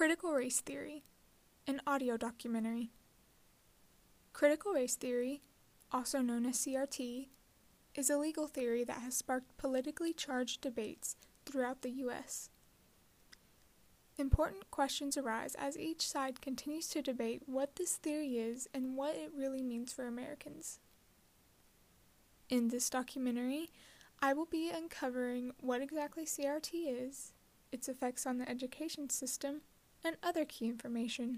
Critical Race Theory, an audio documentary. Critical race theory, also known as CRT, is a legal theory that has sparked politically charged debates throughout the U.S. Important questions arise as each side continues to debate what this theory is and what it really means for Americans. In this documentary, I will be uncovering what exactly CRT is, its effects on the education system, and other key information.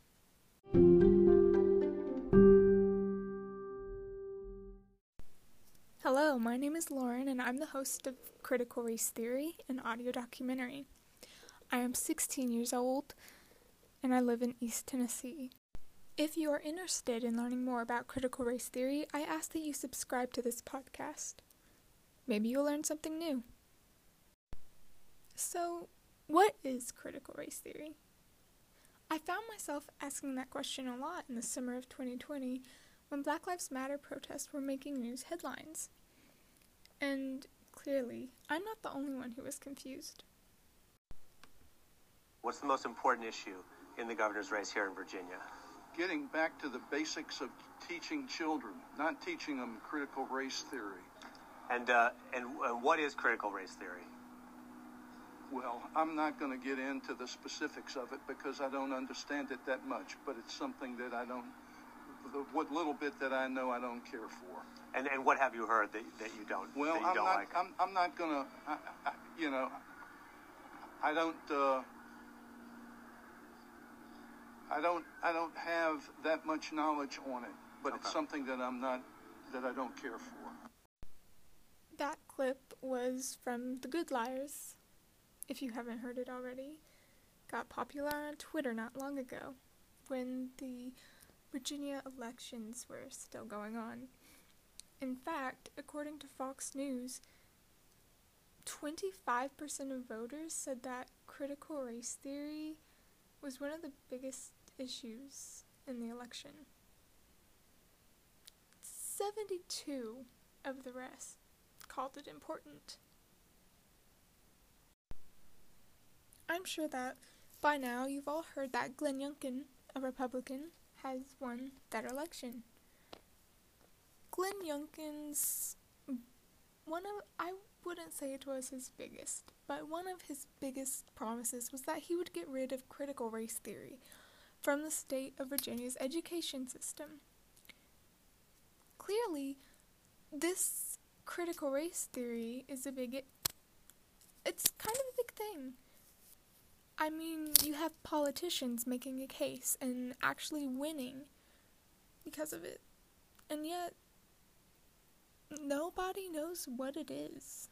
Hello, my name is Lauren, and I'm the host of Critical Race Theory, an audio documentary. I am 16 years old, and I live in East Tennessee. If you are interested in learning more about critical race theory, I ask that you subscribe to this podcast. Maybe you'll learn something new. So, what is critical race theory? I found myself asking that question a lot in the summer of 2020 when Black Lives Matter protests were making news headlines. And clearly, I'm not the only one who was confused. What's the most important issue in the governor's race here in Virginia? Getting back to the basics of teaching children, not teaching them critical race theory. And what is critical race theory? Well, I'm not going to get into the specifics of it because I don't understand it that much, but it's something that what little bit that I know I don't care for. And what have you heard that you don't Well, that you don't like? I'm not going to, I don't have that much knowledge on it, but Okay. It's something that I don't care for. That clip was from The Good Liars, if you haven't heard it already. Got popular on Twitter not long ago, when the Virginia elections were still going on. In fact, according to Fox News, 25% of voters said that critical race theory was one of the biggest issues in the election. 72 of the rest called it important. I'm sure that by now you've all heard that Glenn Youngkin, a Republican, has won that election. Glenn Youngkin's I wouldn't say it was his biggest, but one of his biggest promises was that he would get rid of critical race theory from the state of Virginia's education system. Clearly, this critical race theory is it's kind of a big thing. I mean, you have politicians making a case and actually winning because of it. And yet, nobody knows what it is.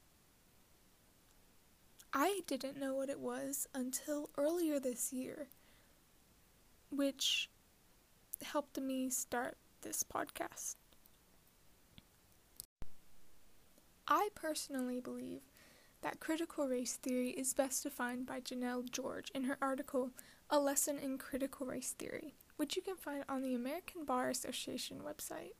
I didn't know what it was until earlier this year, which helped me start this podcast. I personally believe that critical race theory is best defined by Janelle George in her article, A Lesson in Critical Race Theory, which you can find on the American Bar Association website.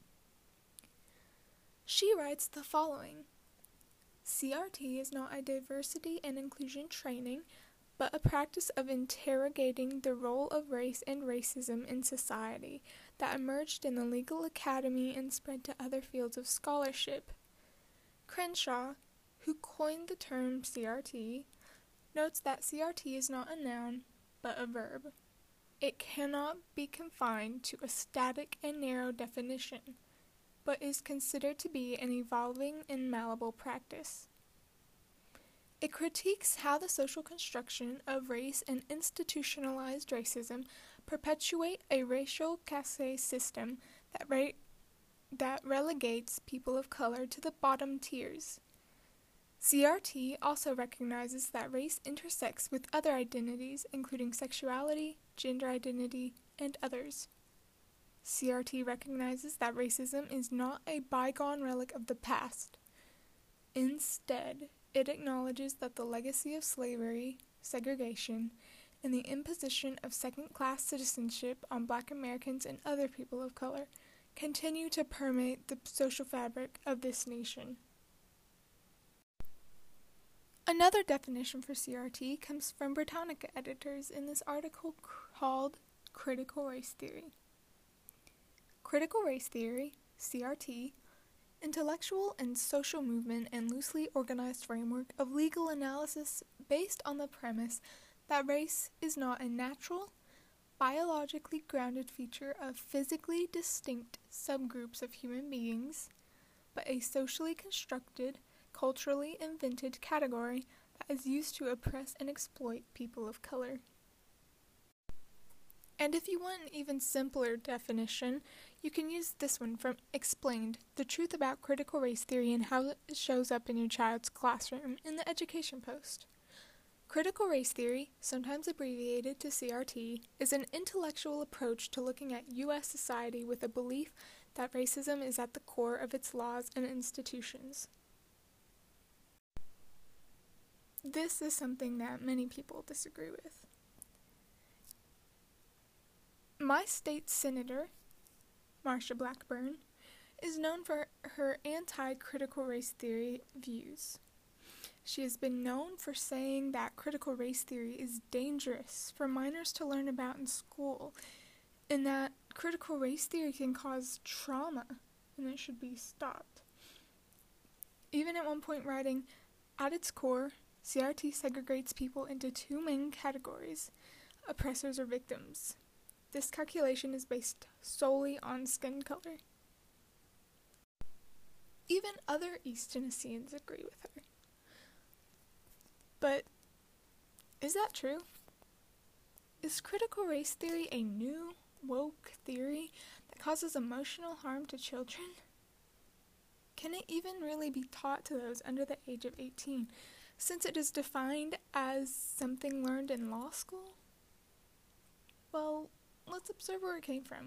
She writes the following: CRT is not a diversity and inclusion training, but a practice of interrogating the role of race and racism in society that emerged in the legal academy and spread to other fields of scholarship. Crenshaw, who coined the term CRT, notes that CRT is not a noun, but a verb. It cannot be confined to a static and narrow definition, but is considered to be an evolving and malleable practice. It critiques how the social construction of race and institutionalized racism perpetuate a racial caste system that relegates people of color to the bottom tiers. CRT also recognizes that race intersects with other identities, including sexuality, gender identity, and others. CRT recognizes that racism is not a bygone relic of the past. Instead, it acknowledges that the legacy of slavery, segregation, and the imposition of second-class citizenship on Black Americans and other people of color continue to permeate the social fabric of this nation. Another definition for CRT comes from Britannica editors in this article called Critical Race Theory. Critical race theory, CRT, intellectual and social movement and loosely organized framework of legal analysis based on the premise that race is not a natural, biologically grounded feature of physically distinct subgroups of human beings, but a socially constructed, culturally invented category that is used to oppress and exploit people of color. And if you want an even simpler definition, you can use this one from Explained, The Truth About Critical Race Theory and How It Shows Up in Your Child's Classroom in the Education Post. Critical race theory, sometimes abbreviated to CRT, is an intellectual approach to looking at U.S. society with a belief that racism is at the core of its laws and institutions. This is something that many people disagree with. My state senator, Marsha Blackburn, is known for her anti-critical race theory views. She has been known for saying that critical race theory is dangerous for minors to learn about in school, and that critical race theory can cause trauma, and it should be stopped. Even at one point writing, at its core, CRT segregates people into two main categories, oppressors or victims. This calculation is based solely on skin color. Even other East Tennesseans agree with her. But is that true? Is critical race theory a new, woke theory that causes emotional harm to children? Can it even really be taught to those under the age of 18, since it is defined as something learned in law school? Well, let's observe where it came from.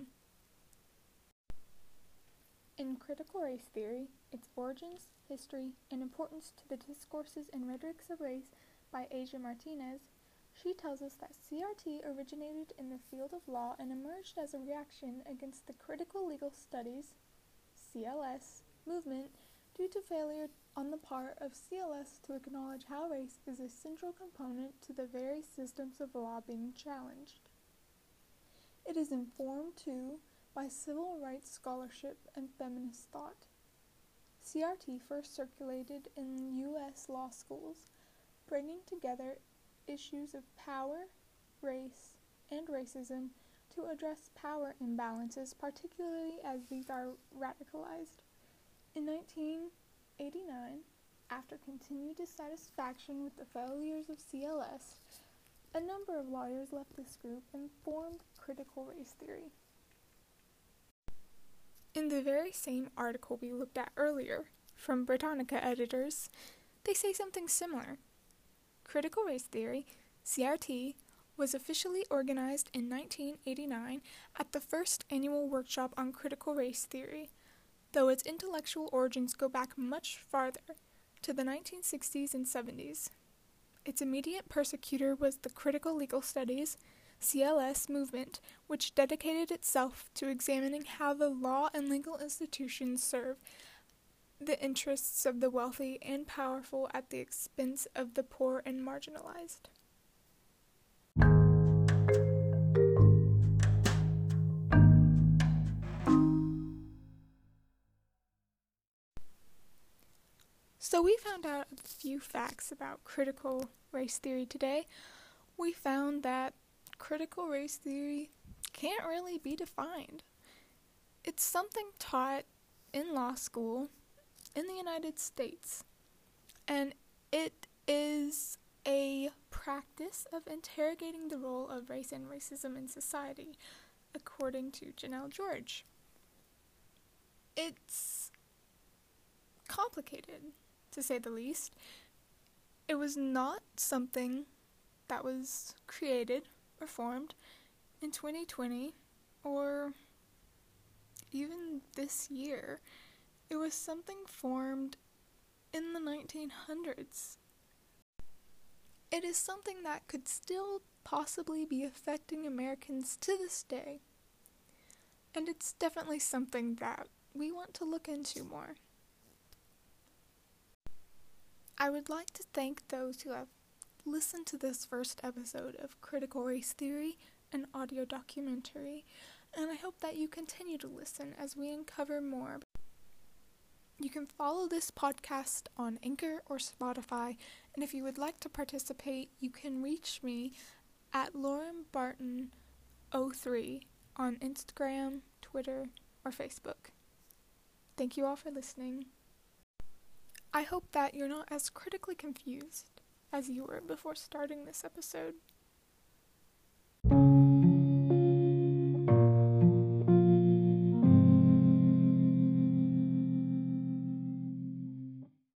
In critical race theory, its origins, history, and importance to the discourses and rhetorics of race by Asia Martinez, she tells us that CRT originated in the field of law and emerged as a reaction against the critical legal studies, CLS, movement due to failure on the part of CLS to acknowledge how race is a central component to the very systems of law being challenged. It is informed, too, by civil rights scholarship and feminist thought. CRT first circulated in U.S. law schools, bringing together issues of power, race, and racism to address power imbalances, particularly as these are radicalized. In 1989, after continued dissatisfaction with the failures of CLS, a number of lawyers left this group and formed critical race theory. In the very same article we looked at earlier, from Britannica editors, they say something similar. Critical race theory, CRT, was officially organized in 1989 at the first annual workshop on critical race theory, though its intellectual origins go back much farther, to the 1960s and 70s. Its immediate persecutor was the Critical Legal Studies, CLS movement, which dedicated itself to examining how the law and legal institutions serve the interests of the wealthy and powerful at the expense of the poor and marginalized. So we found out a few facts about critical race theory today. We found that critical race theory can't really be defined. It's something taught in law school in the United States, and it is a practice of interrogating the role of race and racism in society, according to Janelle George. It's complicated, to say the least. It was not something that was created or formed in 2020 or even this year. It was something formed in the 1900s. It is something that could still possibly be affecting Americans to this day. And it's definitely something that we want to look into more. I would like to thank those who have listened to this first episode of Critical Race Theory, an audio documentary, and I hope that you continue to listen as we uncover more. You can follow this podcast on Anchor or Spotify, and if you would like to participate, you can reach me at LaurenBarton03 on Instagram, Twitter, or Facebook. Thank you all for listening. I hope that you're not as critically confused as you were before starting this episode.